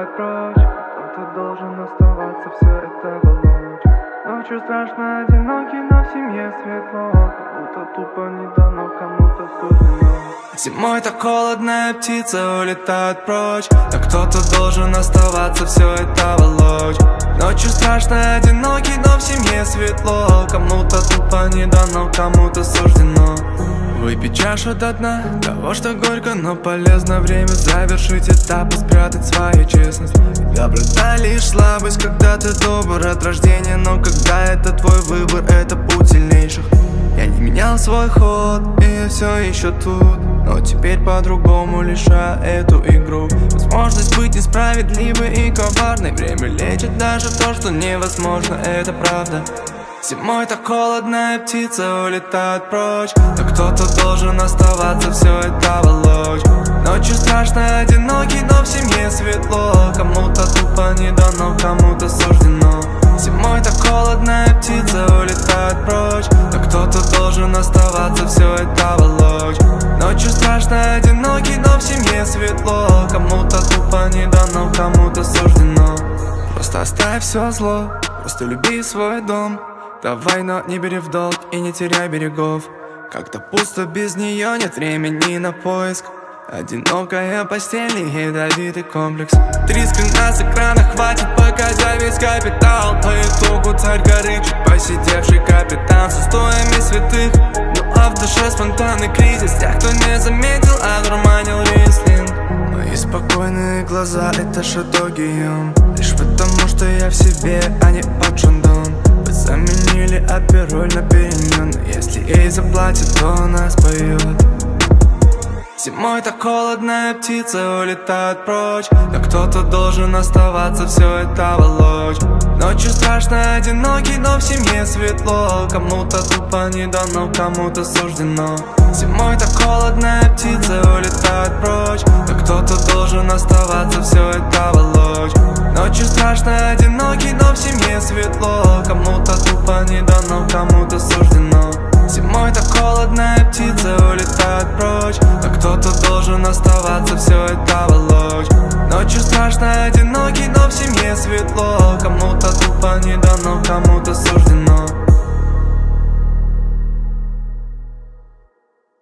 улетает прочь, кто-то должен оставаться, все это ложь. Ночью страшно одинокий, но в семье светло, кому-то тупо не дано, кому-то суждено. Зимой так холодная птица улетает прочь, но кто-то должен оставаться, все это ложь. Ночью страшно одинокий, но в семье светло, кому-то тупо не дано, кому-то суждено. Выпить чашу до дна того, что горько, но полезно. Время завершить этап и спрятать свою честность. Доброта лишь слабость, когда ты добр от рождения, но когда это твой выбор, это путь сильнейших. Я не менял свой ход, и я все еще тут, но теперь по-другому лишаю эту игру. Возможность быть несправедливой и коварной. Время лечит даже то, что невозможно, это правда. Зимой так холодная птица улетает прочь, но кто-то должен оставаться, все это ложь. Ночью страшно одинокий, но в семье светло, кому-то тупо не дано, кому-то суждено. Зимой так холодная птица улетает прочь, но кто-то должен оставаться, все это ложь. Ночью страшно одинокий, но в семье светло, кому-то тупо не дано, кому-то суждено. Просто оставь все зло, просто люби свой дом. Давай, но не бери в долг и не теряй берегов. Как-то пусто без нее, нет времени на поиск. Одинокая постель и ядовитый комплекс. 3 скрина с экрана хватит показать весь капитал. По итогу царь горы, чуть посидевший капитан с устоями святых. Ну а в душе спонтанный кризис тех, кто не заметил, одурманил рислинг. Мои спокойные глаза — это шатогием, лишь потому, что я в себе, а не Пачондон. Вы заменили апероль на перемен, но если ей заплатят, то она споет. Зимой так холодная птица улетает прочь, но кто-то должен оставаться, все это ложь. Ночью страшно одинокий, но в семье светло, кому-то тупо не дано, кому-то суждено. Зимой так холодная птица улетает прочь, но кто-то должен оставаться, все это ложь. Ночью страшно одинокий, но в семье светло, кому-то тупо не дано, кому-то суждено. Зимой так холодная птица улетает прочь, но кто-то должен оставаться, все это ложь. Ночью страшно одинокий, но в семье светло, кому-то тупо не дано, кому-то суждено.